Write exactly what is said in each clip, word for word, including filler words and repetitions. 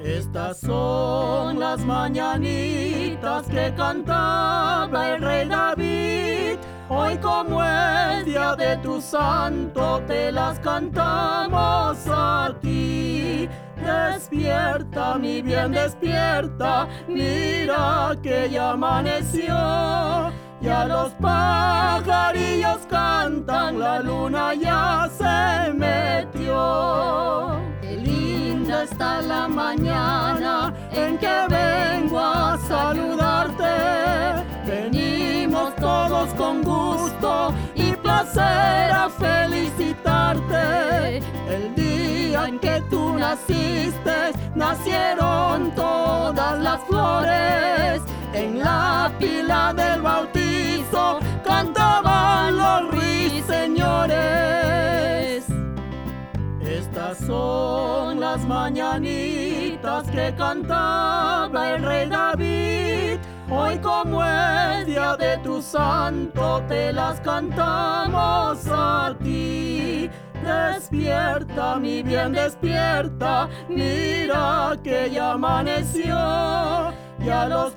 Estas son las mañanitas que cantaba el rey David. Hoy, como es día de tu santo, te las cantamos a ti. Despierta, mi bien, despierta, mira que ya amaneció. Ya los pajarillos cantan, la luna ya se metió. Qué linda está la mañana en que vengo a saludarte. Venimos todos con gusto y placer a felicitarte. El día en que tú naciste, nacieron todas las flores. En la pila del bautizo cantaban los ruiseñores. Estas son las mañanitas que cantaba el rey David. Hoy, como es día de tu santo, te las cantamos a ti. Despierta, mi bien, despierta, mira que ya amaneció. Ya los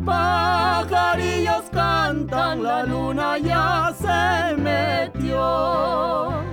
pajarillos cantan, la luna ya se metió.